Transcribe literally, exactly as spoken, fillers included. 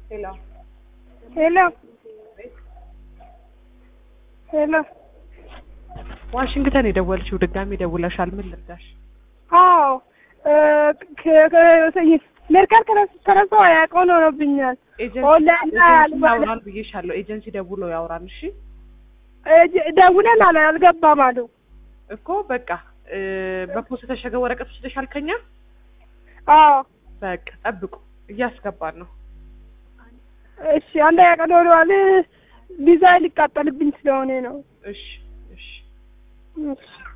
Hello. Hello. Hello. ዋሽንግተን የደወልሽው ድጋሚ ደውለሻል ምን ልርዳሽ? አዎ ከከሰይ መርካር ከረሰ ያቆኖ ነውብኛል ኦንላይን ያውራል ብዬሻለሁ ኤጀንሲ ደውሎ ያውራል እሺ ደውለን አለ አልገባም አሉ እኮ በቃ በፖስት ተሸገ ወረቀት ወስደሻል ከኛ አዎ በቃ ጠብቁ እያስገባን ነው እሺ አንዴ ያቀዶሎ አለ ዲዛይን ሊቃጠልብኝ ስለሆነ ነው እሺ እሺ እሺ